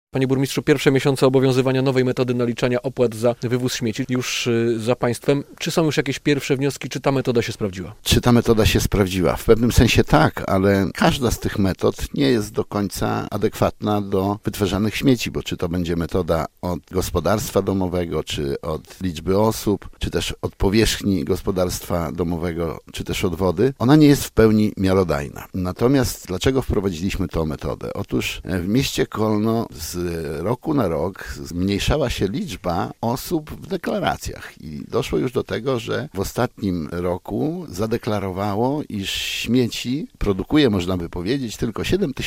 Panie burmistrzu, pierwsze miesiące obowiązywania nowej metody naliczania opłat za wywóz śmieci już za państwem. Czy są już jakieś pierwsze wnioski, czy ta metoda się sprawdziła? Czy ta metoda się sprawdziła? W pewnym sensie tak, ale każda z tych metod nie jest do końca adekwatna do wytwarzanych śmieci, bo czy to będzie metoda od gospodarstwa domowego, czy od liczby osób, czy też od powierzchni gospodarstwa domowego, czy też od wody, ona nie jest w pełni miarodajna. Natomiast dlaczego wprowadziliśmy tę metodę? Otóż w mieście Kolno z roku na rok zmniejszała się liczba osób w deklaracjach i doszło już do tego, że w ostatnim roku zadeklarowało, iż śmieci produkuje, można by powiedzieć, tylko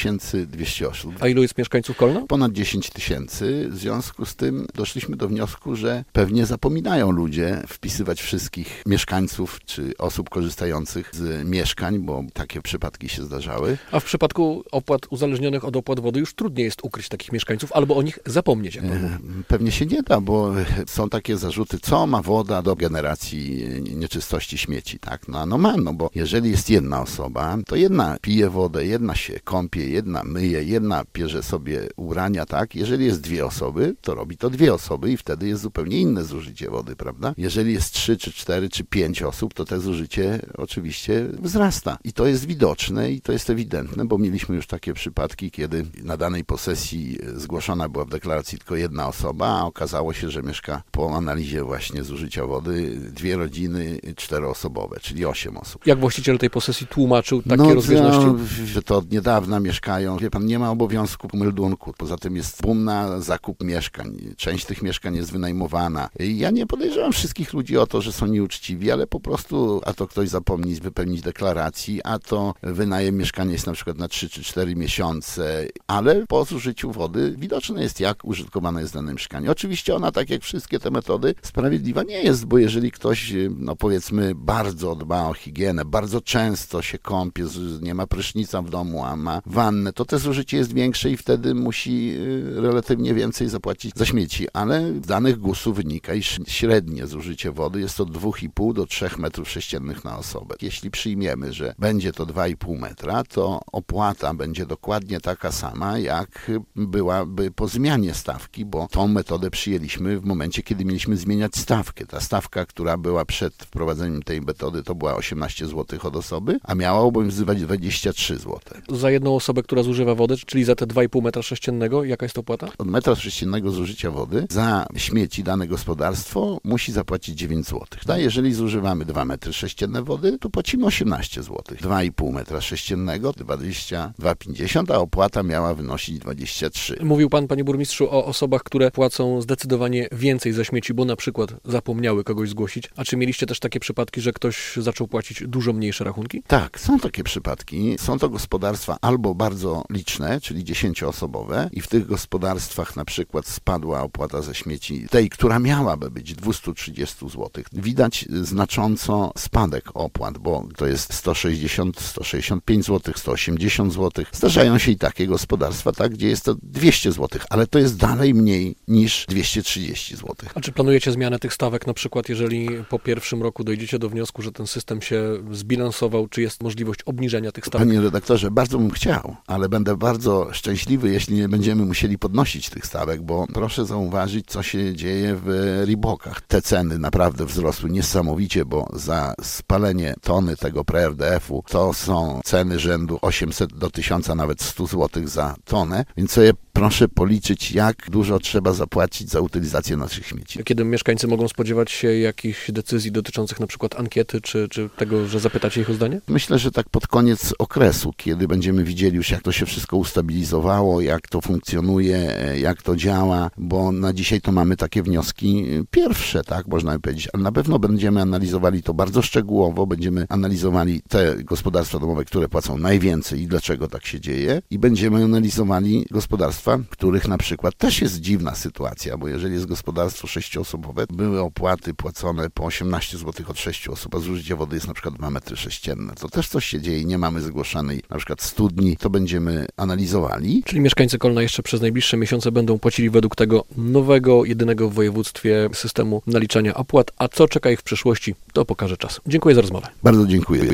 7200 osób. A ilu jest mieszkańców Kolna? Ponad 10 000. W związku z tym doszliśmy do wniosku, że pewnie zapominają ludzie wpisywać wszystkich mieszkańców czy osób korzystających z mieszkań, bo takie przypadki się zdarzały. A w przypadku opłat uzależnionych od opłat wody już trudniej jest ukryć takich mieszkańców albo o nich zapomnieć. Pewnie się nie da, bo są takie zarzuty, co ma woda do generacji nieczystości śmieci, tak? No bo jeżeli jest jedna osoba, to jedna pije wodę, jedna się kąpie, jedna myje, jedna pierze sobie ubrania, tak? Jeżeli jest dwie osoby, to robi to dwie osoby i wtedy jest zupełnie inne zużycie wody, prawda? Jeżeli jest 3, czy 4, czy 5 osób, to te zużycie oczywiście wzrasta. I to jest widoczne i to jest ewidentne, bo mieliśmy już takie przypadki, kiedy na danej posesji zgłoszona była w deklaracji tylko jedna osoba, a okazało się, że mieszka po analizie właśnie zużycia wody 2 rodziny 4-osobowe, czyli 8 osób. Jak właściciel tej posesji tłumaczył takie rozbieżności? Że to od niedawna mieszkają. Wie pan, nie ma obowiązku meldunku. Poza tym jest boom na zakup mieszkań. Część tych mieszkań jest wynajmowana. Ja nie podejrzewam wszystkich ludzi o to, że są nieuczciwi, ale po prostu a to ktoś zapomni wypełnić deklaracji, a to wynajem mieszkania jest na przykład na 3 czy 4 miesiące, ale po zużyciu wody widoczne jest, jak użytkowane jest dane mieszkanie. Oczywiście ona, tak jak wszystkie te metody, sprawiedliwa nie jest, bo jeżeli ktoś, powiedzmy, bardzo dba o higienę, bardzo często się kąpie, nie ma prysznica w domu, a ma wannę, to te zużycie jest większe i wtedy musi relatywnie więcej zapłacić za śmieci, ale z danych GUS-u wynika, iż średnie zużycie wody jest od 2,5 do 3 metrów sześciennych na osobę. Jeśli przyjmiemy, że będzie to 2,5 metra, to opłata będzie dokładnie taka sama, jak byłaby po zmianie stawki, bo tą metodę przyjęliśmy w momencie, kiedy mieliśmy zmieniać stawkę. Ta stawka, która była przed wprowadzeniem tej metody, to była 18 zł od osoby, a miała obowiązywać 23 zł. Za jedną osobę, która zużywa wodę, czyli za te 2,5 metra sześciennego, jaka jest to opłata? Od metra sześciennego zużycia wody za śmieci dane gospodarstwo musi zapłacić 9 zł. Jeżeli zużywamy 2 metry sześcienne wody, to płacimy 18 zł. 2,5 metra sześciennego 22,50, a opłata miała wynosić 23. Mówił pan, panie burmistrzu, o osobach, które płacą zdecydowanie więcej za śmieci, bo na przykład zapomniały kogoś zgłosić. A czy mieliście też takie przypadki, że ktoś zaczął płacić dużo mniejsze rachunki? Tak, są takie przypadki. Są to gospodarstwa albo bardzo liczne, czyli 10-osobowe i w tych gospodarstwach na przykład spadła opłata za śmieci tej, która miałaby być 230 zł. Widać znacząco spadek opłat, bo to jest 160, 165 zł, 180 zł. Zdarzają się i takie gospodarstwa, tak, gdzie jest to 200 zł, ale to jest dalej mniej niż 230 zł. A czy planujecie zmianę tych stawek, na przykład jeżeli po pierwszym roku dojdziecie do wniosku, że ten system się zbilansował, czy jest możliwość obniżenia tych stawek? Panie redaktorze, bardzo bym chciał, ale będę bardzo szczęśliwy, jeśli nie będziemy musieli podnosić tych stawek, bo proszę zauważyć, co się dzieje w Reebokach. Te ceny naprawdę wzrosły niesamowicie, bo za spalenie tony tego pre-RDF-u to są ceny rzędu 800 do 1000, a nawet 100 zł za tonę, więc sobie proszę policzyć, jak dużo trzeba zapłacić za utylizację naszych śmieci. Kiedy mieszkańcy mogą spodziewać się jakichś decyzji dotyczących na przykład ankiety, czy tego, że zapytacie ich o zdanie? Myślę, że tak pod koniec okresu, kiedy będziemy widzieli już, jak to się wszystko ustabilizowało, jak to funkcjonuje, jak to działa, bo na dzisiaj to mamy takie wnioski pierwsze, tak, można by powiedzieć, ale na pewno będziemy analizowali to bardzo szczegółowo, będziemy analizowali te gospodarstwa domowe, które płacą najwięcej i dlaczego tak się dzieje i będziemy analizowali gospodarstwa, których na przykład też jest dziwna sytuacja, bo jeżeli jest gospodarstwo 6-osobowe, były opłaty płacone po 18 zł od 6 osób, a zużycie wody jest na przykład 2 metry sześcienne. To też coś się dzieje, nie mamy zgłoszonej na przykład studni, to będziemy analizowali. Czyli mieszkańcy Kolna jeszcze przez najbliższe miesiące będą płacili według tego nowego, jedynego w województwie systemu naliczania opłat, a co czeka ich w przyszłości, to pokaże czas. Dziękuję za rozmowę. Bardzo dziękuję.